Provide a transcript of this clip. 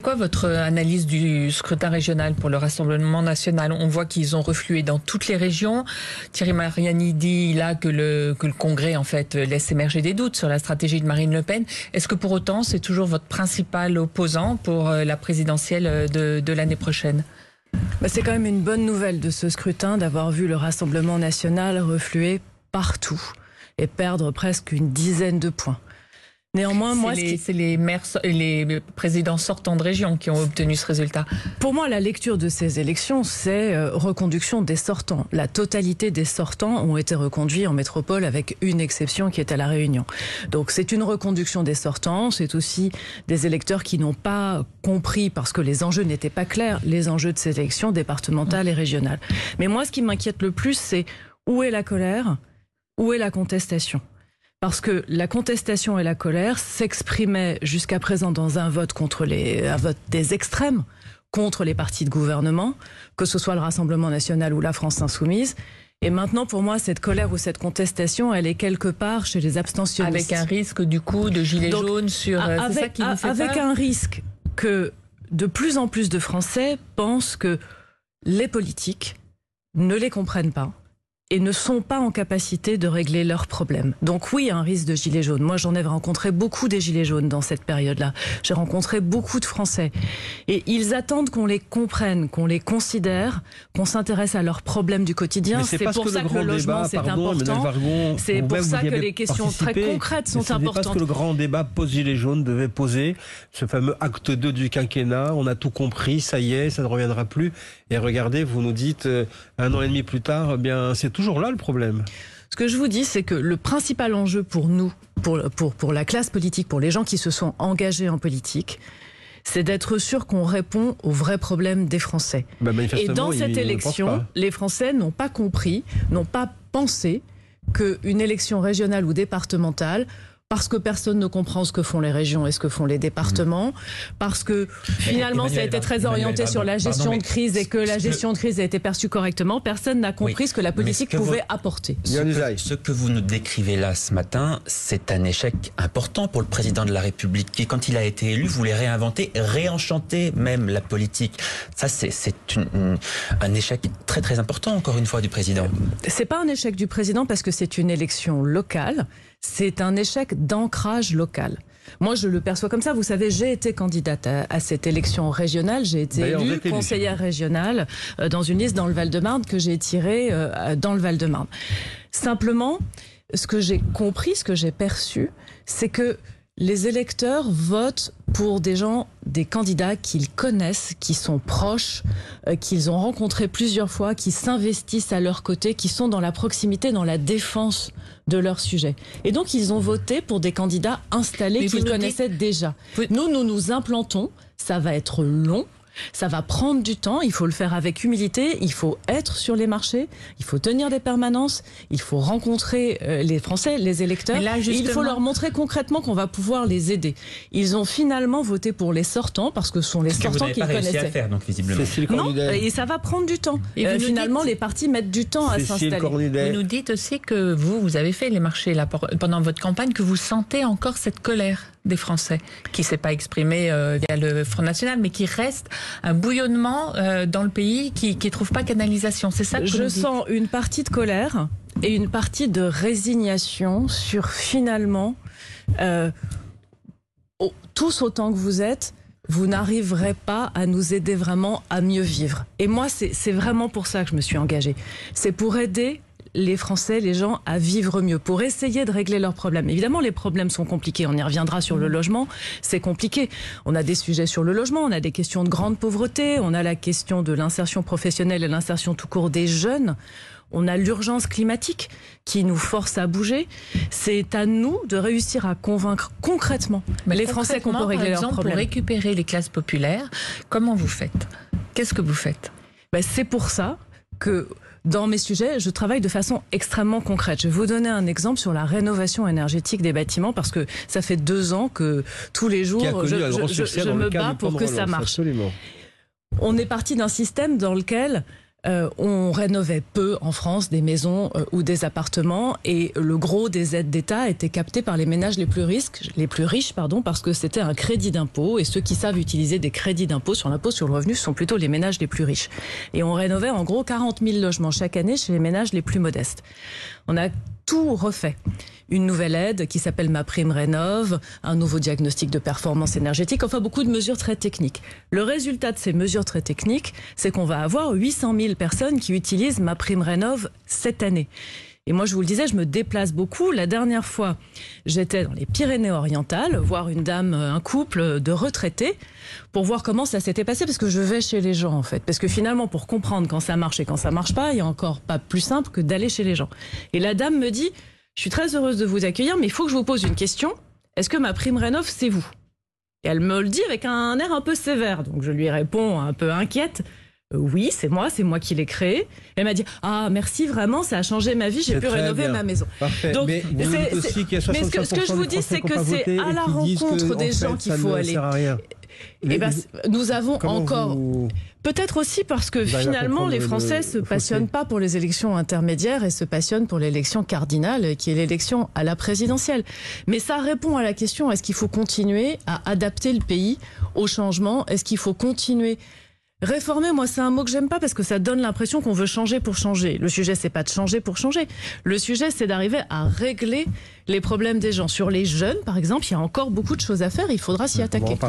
quoi votre analyse du scrutin régional pour le Rassemblement national? On voit qu'ils ont reflué dans toutes les régions. Thierry Mariani dit là que le Congrès en fait laisse émerger des doutes sur la stratégie de Marine Le Pen. Est-ce que pour autant c'est toujours votre principal opposant pour la présidentielle de l'année prochaine? C'est quand même une bonne nouvelle de ce scrutin d'avoir vu le Rassemblement national refluer partout et perdre presque une dizaine de points. Néanmoins, c'est les maires et les présidents sortants de région qui ont obtenu ce résultat. Pour moi, la lecture de ces élections, c'est reconduction des sortants. La totalité des sortants ont été reconduits en métropole avec une exception qui est à La Réunion. Donc c'est une reconduction des sortants, c'est aussi des électeurs qui n'ont pas compris, parce que les enjeux n'étaient pas clairs, les enjeux de ces élections départementales et régionales. Mais moi, ce qui m'inquiète le plus, c'est où est la colère, où est la contestation ? Parce que la contestation et la colère s'exprimaient jusqu'à présent dans un vote un vote des extrêmes contre les partis de gouvernement, que ce soit le Rassemblement national ou la France insoumise. Et maintenant, pour moi, cette colère ou cette contestation, elle est quelque part chez les abstentionnistes. Avec un risque, du coup, de gilets jaunes sur... Avec un risque que de plus en plus de Français pensent que les politiques ne les comprennent pas et ne sont pas en capacité de régler leurs problèmes. Donc oui, un risque de gilets jaunes. Moi, j'en ai rencontré beaucoup des gilets jaunes dans cette période-là. J'ai rencontré beaucoup de Français. Et ils attendent qu'on les comprenne, qu'on les considère, qu'on s'intéresse à leurs problèmes du quotidien. C'est pour ça que le logement, c'est important. C'est pour ça que les questions très concrètes sont importantes. C'est parce que le grand débat post-gilets jaunes devait poser ce fameux acte 2 du quinquennat. On a tout compris, ça y est, ça ne reviendra plus. Et regardez, vous nous dites, 1 an et demi plus tard, eh bien, c'est toujours là le problème. Ce que je vous dis, c'est que le principal enjeu pour nous, pour la classe politique, pour les gens qui se sont engagés en politique, c'est d'être sûr qu'on répond aux vrais problèmes des Français. Et dans cette élection, les Français n'ont pas compris, n'ont pas pensé qu'une élection régionale ou départementale, parce que personne ne comprend ce que font les régions et ce que font les départements, parce que finalement ça a été très orienté sur la gestion de crise et que la gestion de crise a été perçue correctement, personne n'a compris ce que la politique pouvait apporter. Ce que vous nous décrivez là ce matin, c'est un échec important pour le président de la République qui, quand il a été élu, voulait réinventer, réenchanter même la politique. Ça, c'est un échec très très important, encore une fois, du président. C'est pas un échec du président parce que c'est une élection locale. C'est un échec d'ancrage local. Moi, je le perçois comme ça. Vous savez, j'ai été candidate à cette élection régionale. J'ai été élue conseillère régionale dans une liste dans le Val-de-Marne que j'ai tirée dans le Val-de-Marne. Simplement, ce que j'ai compris, ce que j'ai perçu, c'est que les électeurs votent pour des gens, des candidats qu'ils connaissent, qui sont proches, qu'ils ont rencontrés plusieurs fois, qui s'investissent à leur côté, qui sont dans la proximité, dans la défense de leur sujet. Et donc, ils ont voté pour des candidats installés qu'ils connaissaient déjà. Nous nous implantons, ça va être long. Ça va prendre du temps, il faut le faire avec humilité, il faut être sur les marchés, il faut tenir des permanences, il faut rencontrer les Français, les électeurs, là, il faut leur montrer concrètement qu'on va pouvoir les aider. Ils ont finalement voté pour les sortants parce que ce sont les sortants qu'ils connaissaient. À faire, donc, visiblement. Non, et ça va prendre du temps. Et finalement, les partis mettent du temps à s'installer. Vous nous dites aussi que vous avez fait les marchés là, pendant votre campagne, que vous sentez encore cette colère des Français, qui ne s'est pas exprimé via le Front National, mais qui reste un bouillonnement dans le pays qui ne trouve pas canalisation. C'est ça que je sens une partie de colère et une partie de résignation sur finalement, tous autant que vous êtes, vous n'arriverez pas à nous aider vraiment à mieux vivre. Et moi, c'est vraiment pour ça que je me suis engagée. C'est pour aider les Français, les gens à vivre mieux, pour essayer de régler leurs problèmes. Évidemment, les problèmes sont compliqués. On y reviendra sur le logement. C'est compliqué. On a des sujets sur le logement, on a des questions de grande pauvreté, on a la question de l'insertion professionnelle et l'insertion tout court des jeunes. On a l'urgence climatique qui nous force à bouger. C'est à nous de réussir à convaincre concrètement les Français qu'on peut régler leurs problèmes. Pour récupérer les classes populaires, comment vous faites? Qu'est-ce que vous faites? C'est pour ça que dans mes sujets, je travaille de façon extrêmement concrète. Je vais vous donner un exemple sur la rénovation énergétique des bâtiments parce que ça fait 2 ans que tous les jours, je me bats pour que ça marche. Absolument. On est parti d'un système dans lequel On rénovait peu en France des maisons ou des appartements et le gros des aides d'État était capté par les ménages les plus riches, parce que c'était un crédit d'impôt et ceux qui savent utiliser des crédits d'impôt sur l'impôt sur le revenu sont plutôt les ménages les plus riches. Et on rénovait en gros 40 000 logements chaque année chez les ménages les plus modestes. On a tout refait. Une nouvelle aide qui s'appelle MaPrimeRénov', un nouveau diagnostic de performance énergétique, enfin beaucoup de mesures très techniques. Le résultat de ces mesures très techniques, c'est qu'on va avoir 800 000 personnes qui utilisent MaPrimeRénov' cette année. Et moi, je vous le disais, je me déplace beaucoup. La dernière fois, j'étais dans les Pyrénées-Orientales, voir une dame, un couple de retraités, pour voir comment ça s'était passé, parce que je vais chez les gens, en fait. Parce que finalement, pour comprendre quand ça marche et quand ça marche pas, il y a encore pas plus simple que d'aller chez les gens. Et la dame me dit... Je suis très heureuse de vous accueillir, mais il faut que je vous pose une question. Est-ce que MaPrimeRénov', c'est vous? Et elle me le dit avec un air un peu sévère. Donc je lui réponds un peu inquiète. Oui, c'est moi qui l'ai créé. Elle m'a dit « Ah, merci, vraiment, ça a changé ma vie, j'ai pu rénover ma maison. » Parfait. Donc, mais ce que je vous dis, c'est que c'est à la rencontre des gens qu'il faut aller. Et nous avons encore... Peut-être aussi parce que finalement, les Français se passionnent pas pour les élections intermédiaires et se passionnent pour l'élection cardinale, qui est l'élection à la présidentielle. Mais ça répond à la question, est-ce qu'il faut continuer à adapter le pays au changement? Est-ce qu'il faut continuer? Réformer, moi, c'est un mot que j'aime pas parce que ça donne l'impression qu'on veut changer pour changer. Le sujet, c'est pas de changer pour changer. Le sujet, c'est d'arriver à régler les problèmes des gens. Sur les jeunes, par exemple, il y a encore beaucoup de choses à faire. Il faudra s'y attaquer.